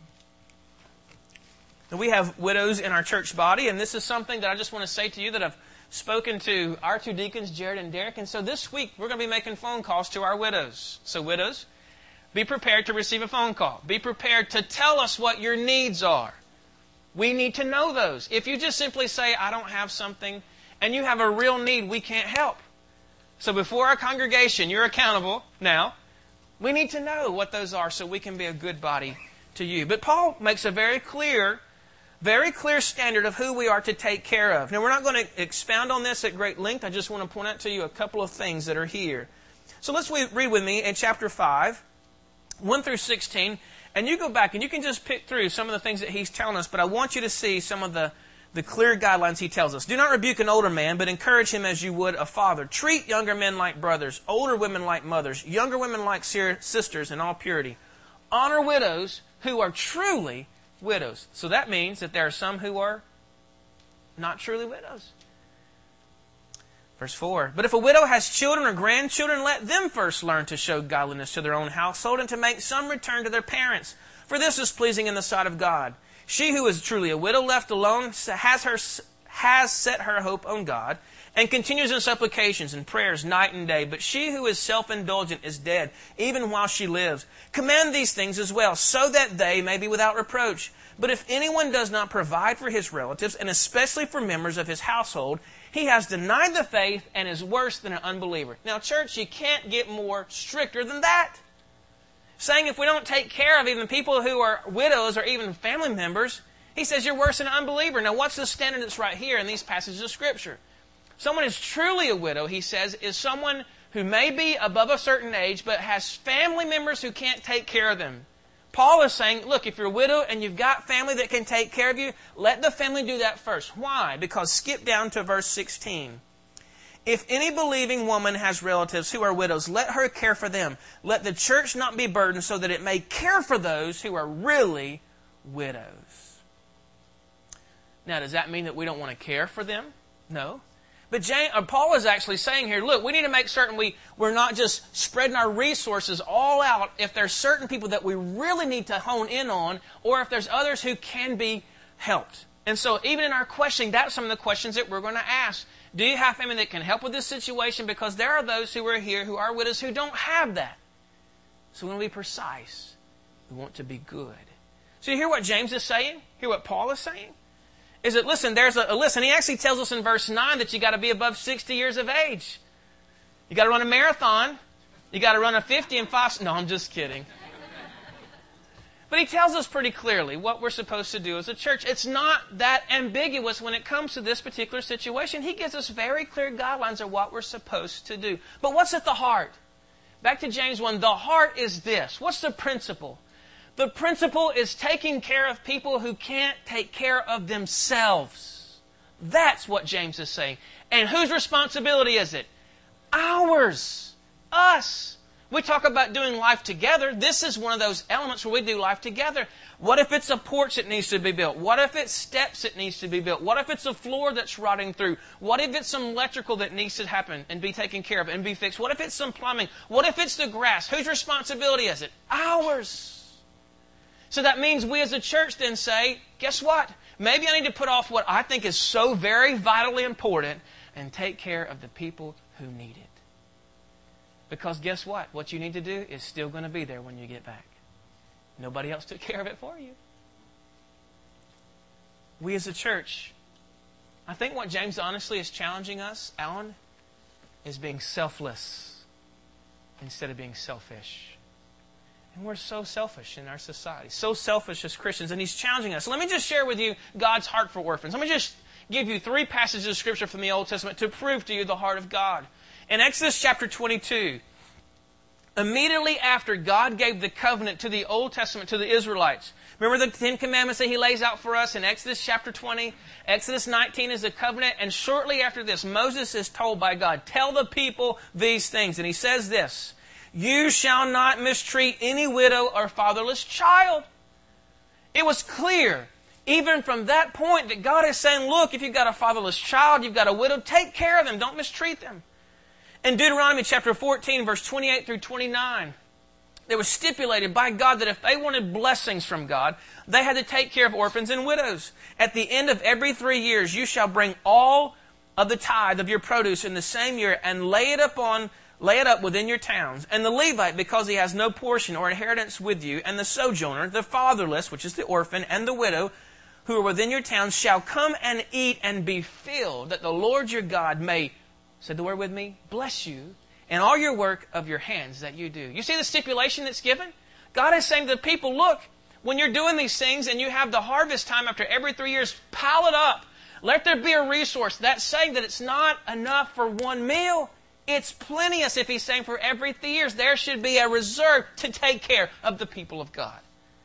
Now, we have widows in our church body, and this is something that I just want to say to you that I've spoken to our 2 deacons, Jared and Derek. And so this week, we're going to be making phone calls to our widows. So widows, be prepared to receive a phone call. Be prepared to tell us what your needs are. We need to know those. If you just simply say, I don't have something, and you have a real need, we can't help. So before our congregation, you're accountable now. We need to know what those are so we can be a good body to you. But Paul makes a very clear standard of who we are to take care of. Now, we're not going to expound on this at great length. I just want to point out to you a couple of things that are here. So let's read with me in chapter 5, 1 through 16. And you go back and you can just pick through some of the things that he's telling us. But I want you to see some of the clear guidelines he tells us. Do not rebuke an older man, but encourage him as you would a father. Treat younger men like brothers, older women like mothers, younger women like sisters in all purity. Honor widows who are truly widows. So that means that there are some who are not truly widows. Verse 4, but if a widow has children or grandchildren, let them first learn to show godliness to their own household and to make some return to their parents. For this is pleasing in the sight of God. She who is truly a widow left alone has set her hope on God and continues in supplications and prayers night and day. But she who is self-indulgent is dead, even while she lives. Command these things as well, so that they may be without reproach. But if anyone does not provide for his relatives, and especially for members of his household, he has denied the faith and is worse than an unbeliever. Now, church, you can't get more stricter than that. Saying if we don't take care of even people who are widows or even family members, he says you're worse than an unbeliever. Now, what's the standard that's right here in these passages of Scripture? Someone who's truly a widow, he says, is someone who may be above a certain age but has family members who can't take care of them. Paul is saying, look, if you're a widow and you've got family that can take care of you, let the family do that first. Why? Because skip down to verse 16. If any believing woman has relatives who are widows, let her care for them. Let the church not be burdened so that it may care for those who are really widows. Now, does that mean that we don't want to care for them? No. But Paul is actually saying here, look, we need to make certain we're not just spreading our resources all out if there's certain people that we really need to hone in on, or if there's others who can be helped. And so even in our questioning, that's some of the questions that we're going to ask. Do you have family that can help with this situation? Because there are those who are here who are widows who don't have that. So we want to be precise. We want to be good. So you hear what James is saying? Hear what Paul is saying? Is that, listen, there's a list. And he actually tells us in verse 9 that you got to be above 60 years of age. You got to run a marathon. You got to run a 50 and 5. No, I'm just kidding. But he tells us pretty clearly what we're supposed to do as a church. It's not that ambiguous when it comes to this particular situation. He gives us very clear guidelines of what we're supposed to do. But what's at the heart? Back to James 1, the heart is this. What's the principle? The principle is taking care of people who can't take care of themselves. That's what James is saying. And whose responsibility is it? Ours. Us. We talk about doing life together. This is one of those elements where we do life together. What if it's a porch that needs to be built? What if it's steps that needs to be built? What if it's a floor that's rotting through? What if it's some electrical that needs to happen and be taken care of and be fixed? What if it's some plumbing? What if it's the grass? Whose responsibility is it? Ours. So that means we as a church then say, guess what? Maybe I need to put off what I think is so very vitally important and take care of the people who need it. Because guess what? What you need to do is still going to be there when you get back. Nobody else took care of it for you. We as a church, I think what James honestly is challenging us, Alan, is being selfless instead of being selfish. And we're so selfish in our society, so selfish as Christians, and he's challenging us. So let me just share with you God's heart for orphans. Let me just give you 3 passages of Scripture from the Old Testament to prove to you the heart of God. In Exodus chapter 22, immediately after God gave the covenant to the Old Testament to the Israelites, remember the 10 Commandments that He lays out for us in Exodus chapter 20? Exodus 19 is the covenant, and shortly after this, Moses is told by God, tell the people these things. And he says this, you shall not mistreat any widow or fatherless child. It was clear, even from that point, that God is saying, look, if you've got a fatherless child, you've got a widow, take care of them. Don't mistreat them. In Deuteronomy chapter 14, verse 28 through 29, it was stipulated by God that if they wanted blessings from God, they had to take care of orphans and widows. At the end of every 3 years, you shall bring all of the tithe of your produce in the same year and lay it up within your towns. And the Levite, because he has no portion or inheritance with you, and the sojourner, the fatherless, which is the orphan, and the widow, who are within your towns, shall come and eat and be filled, that the Lord your God may, say the word with me, bless you in all your work of your hands that you do. You see the stipulation that's given? God is saying to the people, look, when you're doing these things and you have the harvest time after every 3 years, pile it up. Let there be a resource. That's saying that it's not enough for one meal. It's plenteous if He's saying for every 3 years there should be a reserve to take care of the people of God.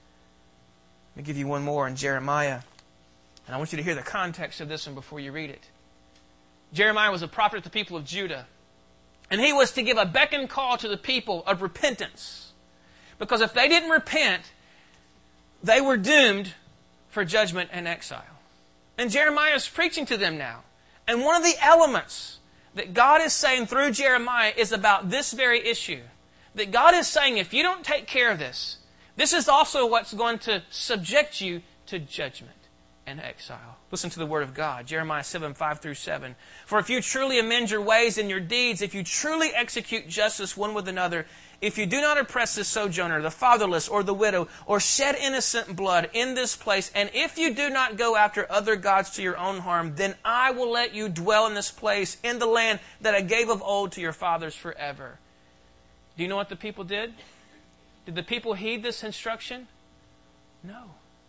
Let me give you one more in Jeremiah. And I want you to hear the context of this one before you read it. Jeremiah was a prophet of the people of Judah. And he was to give a beck and call to the people of repentance. Because if they didn't repent, they were doomed for judgment and exile. And Jeremiah is preaching to them now. And one of the elements that God is saying through Jeremiah is about this very issue. That God is saying, if you don't take care of this, this is also what's going to subject you to judgment and exile. Listen to the Word of God. Jeremiah 7, 5 through 7. For if you truly amend your ways and your deeds, if you truly execute justice one with another, if you do not oppress the sojourner, the fatherless, or the widow, or shed innocent blood in this place, and if you do not go after other gods to your own harm, then I will let you dwell in this place, in the land that I gave of old to your fathers forever. Do you know what the people did? Did the people heed this instruction? No.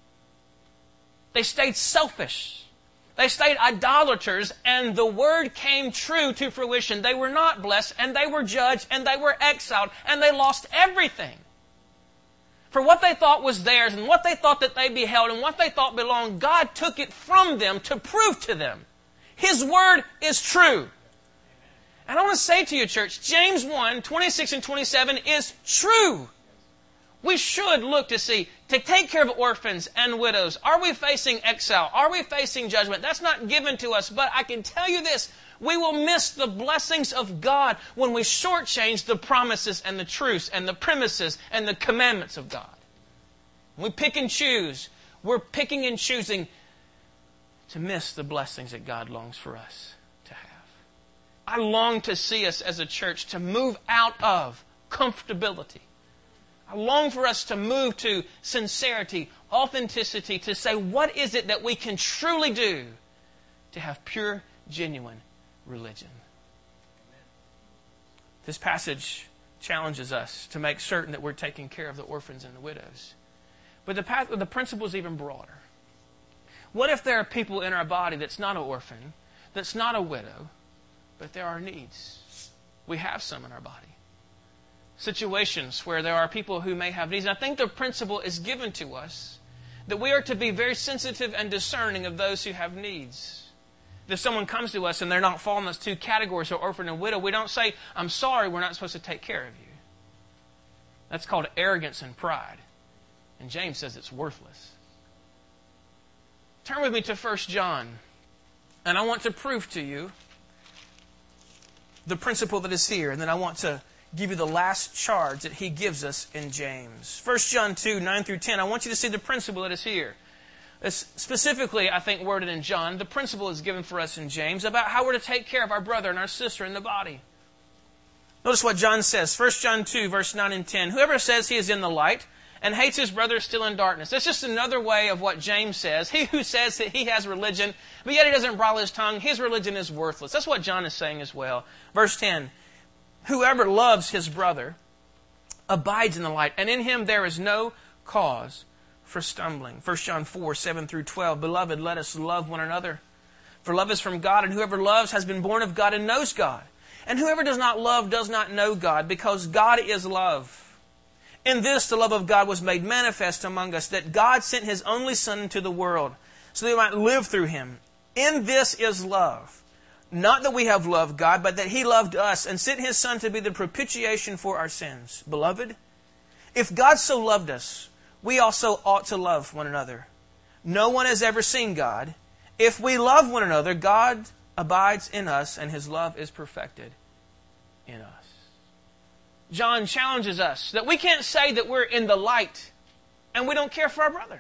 They stayed selfish. They stayed idolaters, and the word came true to fruition. They were not blessed, and they were judged, and they were exiled, and they lost everything. For what they thought was theirs, and what they thought that they beheld, and what they thought belonged, God took it from them to prove to them. His word is true. And I want to say to you, church, James 1, 26 and 27 is true. We should look to see, to take care of orphans and widows. Are we facing exile? Are we facing judgment? That's not given to us, but I can tell you this, we will miss the blessings of God when we shortchange the promises and the truths and the premises and the commandments of God. When we pick and choose, we're picking and choosing to miss the blessings that God longs for us to have. I long to see us as a church to move out of comfortability. I long for us to move to sincerity, authenticity, to say, what is it that we can truly do to have pure, genuine religion? This passage challenges us to make certain that we're taking care of the orphans and the widows. But the principle is even broader. What if there are people in our body that's not an orphan, that's not a widow, but there are needs? We have some in our body. situations where there are people who may have needs. And I think the principle is given to us that we are to be very sensitive and discerning of those who have needs. If someone comes to us and they're not falling in those two categories, or orphan and widow, we don't say, I'm sorry, we're not supposed to take care of you. That's called arrogance and pride. And James says it's worthless. Turn with me to 1 John. And I want to prove to you the principle that is here. And then I want to give you the last charge that he gives us in James. 1 John 2, 9 through 10. I want you to see the principle that is here. It's specifically, I think, worded in John. The principle is given for us in James about how we're to take care of our brother and our sister in the body. Notice what John says. 1 John 2, verse 9 and 10. Whoever says he is in the light and hates his brother is still in darkness. That's just another way of what James says. He who says that he has religion, but yet he doesn't bridle his tongue, his religion is worthless. That's what John is saying as well. Verse 10. Whoever loves his brother abides in the light, and in him there is no cause for stumbling. 1 John 4, 7 through 12. Beloved, let us love one another. For love is from God, and whoever loves has been born of God and knows God. And whoever does not love does not know God, because God is love. In this the love of God was made manifest among us, that God sent His only Son into the world, so that we might live through Him. In this is love. Not that we have loved God, but that He loved us and sent His Son to be the propitiation for our sins. Beloved, if God so loved us, we also ought to love one another. No one has ever seen God. If we love one another, God abides in us, and His love is perfected in us. John challenges us that we can't say that we're in the light and we don't care for our brother.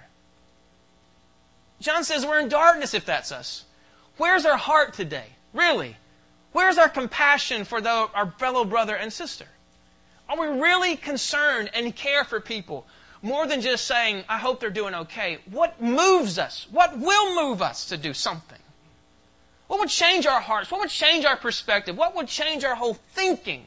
John says we're in darkness if that's us. Where's our heart today? Really? Where's our compassion for our fellow brother and sister? Are we really concerned and care for people more than just saying, I hope they're doing okay? What moves us? What will move us to do something? What would change our hearts? What would change our perspective? What would change our whole thinking?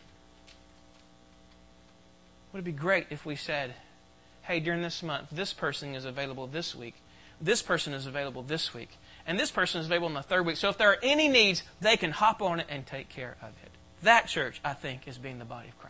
Would it be great if we said, hey, during this month, this person is available this week, this person is available this week, and this person is available in the third week. So if there are any needs, they can hop on it and take care of it. That, church, I think, is being the body of Christ.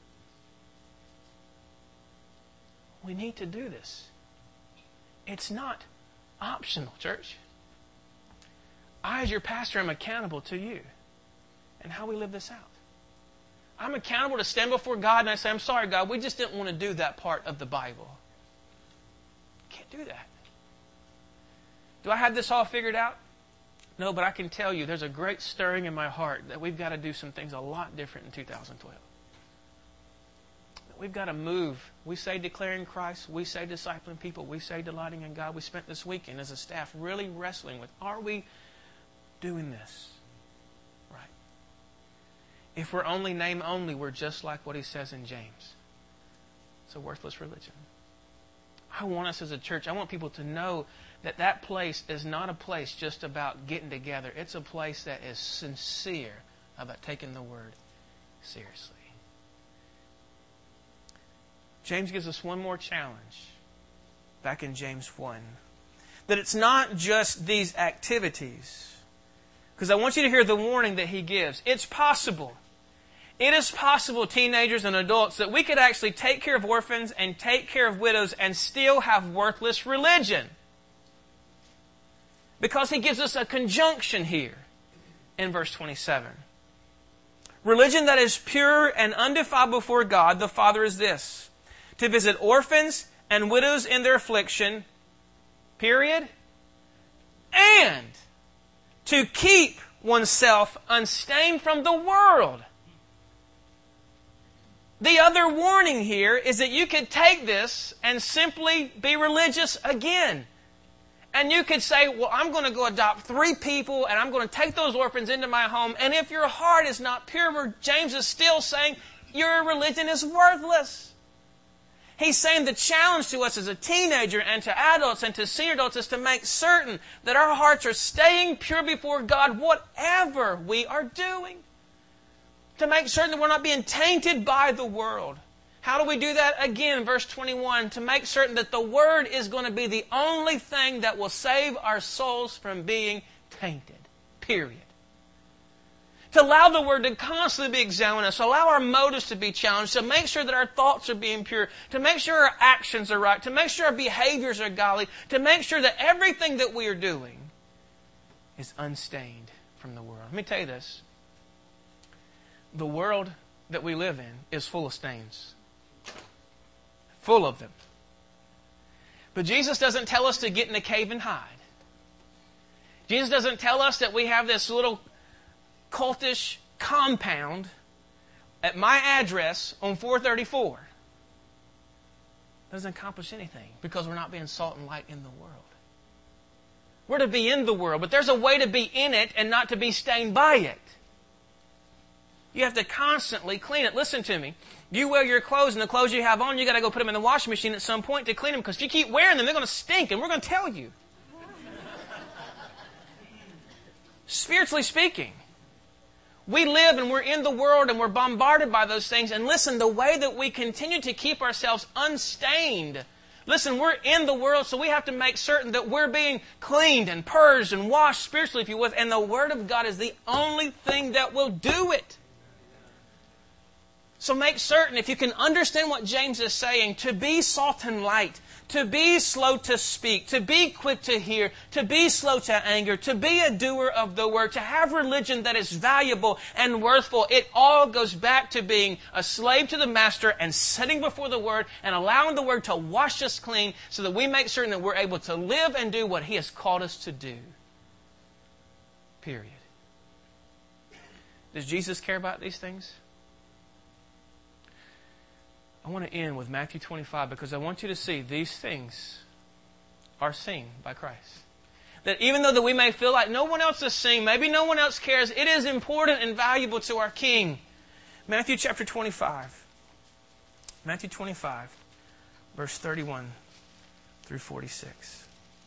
We need to do this. It's not optional, church. I, as your pastor, am accountable to you and how we live this out. I'm accountable to stand before God and I say, I'm sorry, God, we just didn't want to do that part of the Bible. Can't do that. Do I have this all figured out? No, but I can tell you there's a great stirring in my heart that we've got to do some things a lot different in 2012. We've got to move. We say declaring Christ. We say discipling people. We say delighting in God. We spent this weekend as a staff really wrestling with, are we doing this right? If we're only name only, we're just like what he says in James. It's a worthless religion. I want us as a church, I want people to know that that place is not a place just about getting together. It's a place that is sincere about taking the Word seriously. James gives us one more challenge back in James 1. That it's not just these activities. Because I want you to hear the warning that he gives. It's possible. It is possible, teenagers and adults, that we could actually take care of orphans and take care of widows and still have worthless religion. Because he gives us a conjunction here in verse 27. Religion that is pure and undefiled before God the Father is this: to visit orphans and widows in their affliction, period, and to keep oneself unstained from the world. The other warning here is that you could take this and simply be religious again. And you could say, well, I'm going to go adopt 3 people and I'm going to take those orphans into my home. And if your heart is not pure, James is still saying your religion is worthless. He's saying the challenge to us as a teenager and to adults and to senior adults is to make certain that our hearts are staying pure before God whatever we are doing. To make certain that we're not being tainted by the world. How do we do that? Again, verse 21, to make certain that the Word is going to be the only thing that will save our souls from being tainted. Period. To allow the Word to constantly be examined us, to allow our motives to be challenged, to make sure that our thoughts are being pure, to make sure our actions are right, to make sure our behaviors are godly, to make sure that everything that we are doing is unstained from the world. Let me tell you this. The world that we live in is full of stains. Full of them. But Jesus doesn't tell us to get in a cave and hide. Jesus doesn't tell us that we have this little cultish compound at my address on 434. Doesn't accomplish anything because we're not being salt and light in the world. We're to be in the world, but there's a way to be in it and not to be stained by it. You have to constantly clean it. Listen to me. You wear your clothes, and the clothes you have on, you got to go put them in the washing machine at some point to clean them, because if you keep wearing them, they're going to stink, and we're going to tell you. Spiritually speaking, we live and we're in the world and we're bombarded by those things. And listen, the way that we continue to keep ourselves unstained, listen, we're in the world, so we have to make certain that we're being cleaned and purged and washed spiritually, if you will. And the Word of God is the only thing that will do it. So make certain, if you can understand what James is saying, to be salt and light, to be slow to speak, to be quick to hear, to be slow to anger, to be a doer of the Word, to have religion that is valuable and worthful. It all goes back to being a slave to the Master and sitting before the Word and allowing the Word to wash us clean so that we make certain that we're able to live and do what He has called us to do. Period. Does Jesus care about these things? I want to end with Matthew 25 because I want you to see these things are seen by Christ. That even though that we may feel like no one else is seeing, maybe no one else cares, it is important and valuable to our King. Matthew chapter 25. Matthew 25, verse 31 through 46.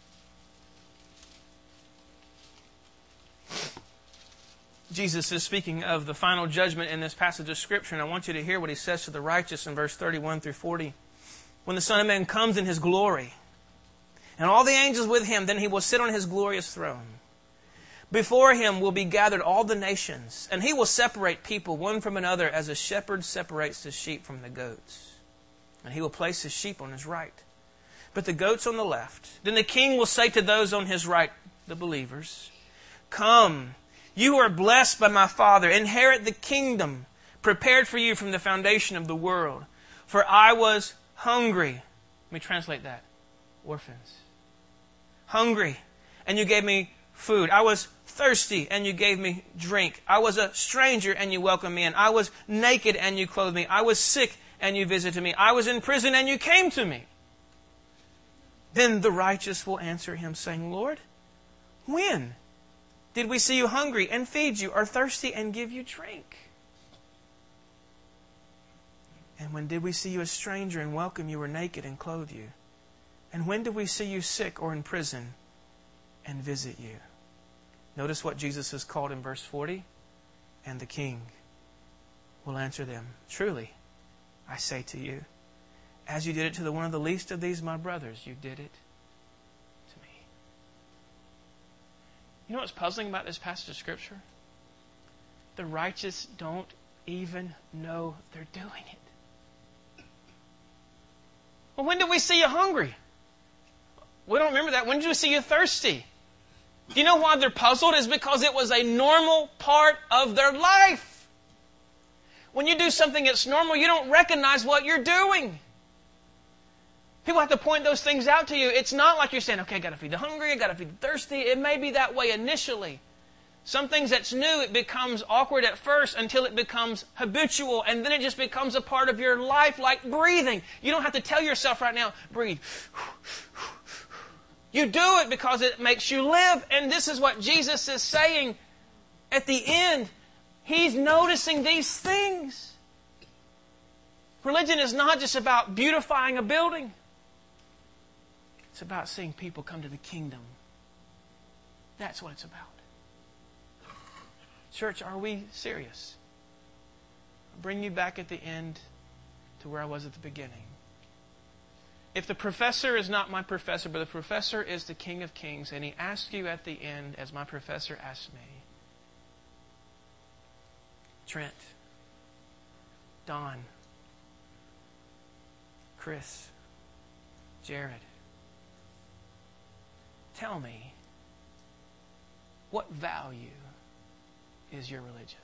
Jesus is speaking of the final judgment in this passage of Scripture, and I want you to hear what He says to the righteous in verse 31 through 40. When the Son of Man comes in His glory, and all the angels with Him, then He will sit on His glorious throne. Before Him will be gathered all the nations, and He will separate people one from another as a shepherd separates the sheep from the goats. And He will place His sheep on His right, but the goats on the left. Then the King will say to those on His right, the believers, "Come, you who are blessed by my Father, inherit the kingdom prepared for you from the foundation of the world. For I was hungry." Let me translate that. Orphans. Hungry, and you gave me food. I was thirsty, and you gave me drink. I was a stranger, and you welcomed me in. I was naked, and you clothed me. I was sick, and you visited me. I was in prison, and you came to me. Then the righteous will answer Him, saying, "Lord, when did we see you hungry and feed you, or thirsty and give you drink? And when did we see you a stranger and welcome you, or naked and clothe you? And when did we see you sick or in prison and visit you?" Notice what Jesus is called in verse 40. And the King will answer them, "Truly, I say to you, as you did it to the one of the least of these my brothers, you did it to me." You know what's puzzling about this passage of Scripture? The righteous don't even know they're doing it. Well, when did we see you hungry? We don't remember that. When did we see you thirsty? Do you know why they're puzzled? It's because it was a normal part of their life. When you do something that's normal, you don't recognize what you're doing. People have to point those things out to you. It's not like you're saying, "Okay, I got to feed the hungry, I got to feed the thirsty." It may be that way initially. Some things that's new, it becomes awkward at first until it becomes habitual, and then it just becomes a part of your life, like breathing. You don't have to tell yourself right now, "Breathe." You do it because it makes you live. And this is what Jesus is saying at the end. He's noticing these things. Religion is not just about beautifying a building. It's about seeing people come to the kingdom. That's what it's about. Church, are we serious? I'll bring you back at the end to where I was at the beginning. If the professor is not my professor, but the professor is the King of Kings, and he asks you at the end, as my professor asked me, Trent, Don, Chris, Jared, tell me, what value is your religion?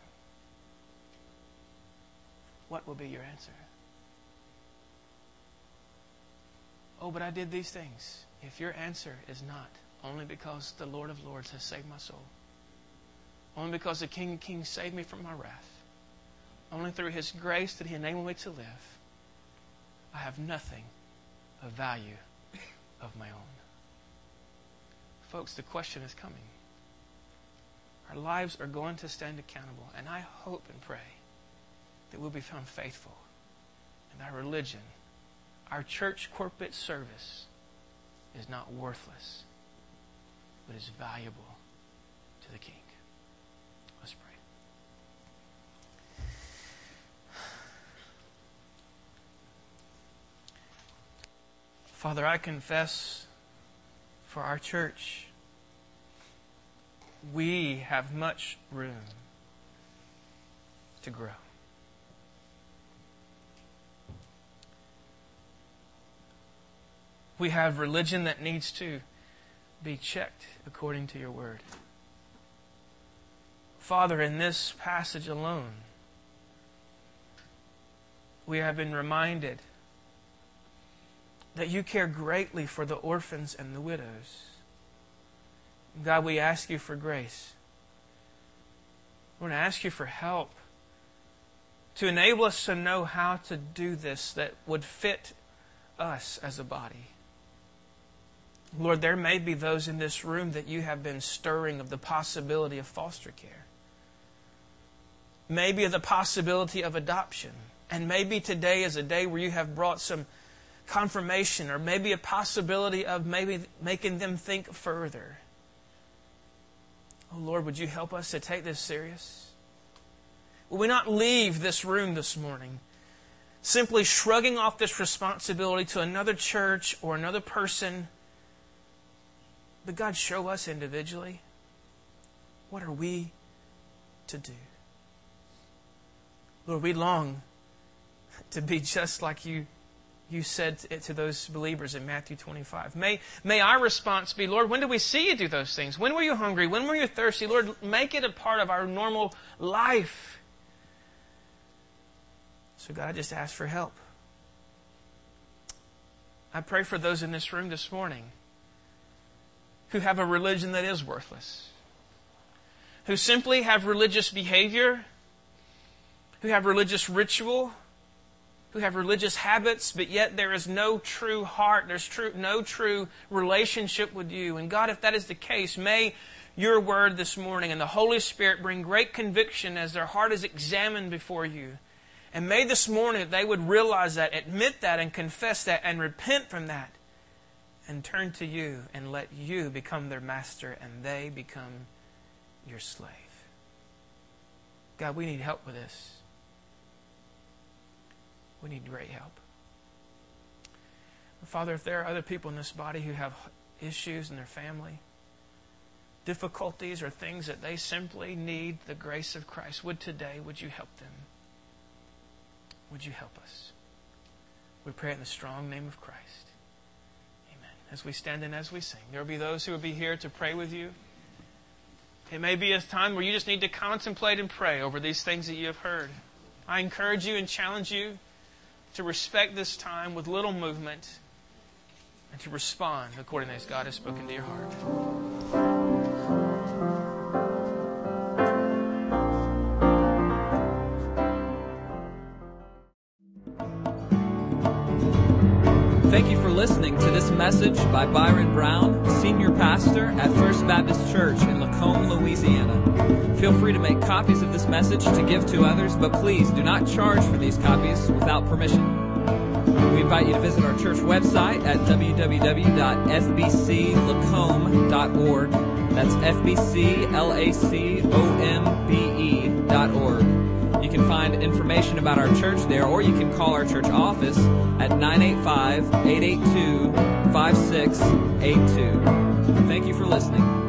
What will be your answer? Oh, but I did these things. If your answer is not, only because the Lord of Lords has saved my soul, only because the King of Kings saved me from my wrath, only through His grace did He enable me to live, I have nothing of value of my own. Folks, the question is coming. Our lives are going to stand accountable, and I hope and pray that we'll be found faithful in our religion. Our church corporate service is not worthless, but is valuable to the King. Let's pray. Father, I confess for our church, we have much room to grow. We have religion that needs to be checked according to your word. Father, in this passage alone, we have been reminded that you care greatly for the orphans and the widows. God, we ask you for grace. We want to ask you for help to enable us to know how to do this that would fit us as a body. Lord, there may be those in this room that you have been stirring of the possibility of foster care. Maybe of the possibility of adoption. And maybe today is a day where you have brought some confirmation, or maybe a possibility of maybe making them think further. Oh Lord, would you help us to take this serious? Will we not leave this room this morning simply shrugging off this responsibility to another church or another person? But God, show us individually, what are we to do? Lord, we long to be just like you said to those believers in Matthew 25. May our response be, Lord, when did we see you do those things? When were you hungry? When were you thirsty? Lord, make it a part of our normal life. So God, I just ask for help. I pray for those in this room this morning who have a religion that is worthless, who simply have religious behavior, who have religious ritual, who have religious habits, but yet there is no true heart, there's no true relationship with you. And God, if that is the case, may your word this morning and the Holy Spirit bring great conviction as their heart is examined before you. And may this morning they would realize that, admit that, and confess that, and repent from that, and turn to you and let you become their master and they become your slave. God, we need help with this. We need great help. Father, if there are other people in this body who have issues in their family, difficulties or things that they simply need the grace of Christ, would you help them? Would you help us? We pray in the strong name of Christ. Amen. As we stand and as we sing, there will be those who will be here to pray with you. It may be a time where you just need to contemplate and pray over these things that you have heard. I encourage you and challenge you to respect this time with little movement and to respond according as God has spoken to your heart. Thank you for listening to this message by Byron Brown, Senior Pastor at First Baptist Church in Lacombe, Louisiana. Feel free to make copies of this message to give to others, but please do not charge for these copies without permission. We invite you to visit our church website at www.fbclacombe.org. That's FBCLACOMBE.org. You can find information about our church there, or you can call our church office at 985-882-5682. Thank you for listening.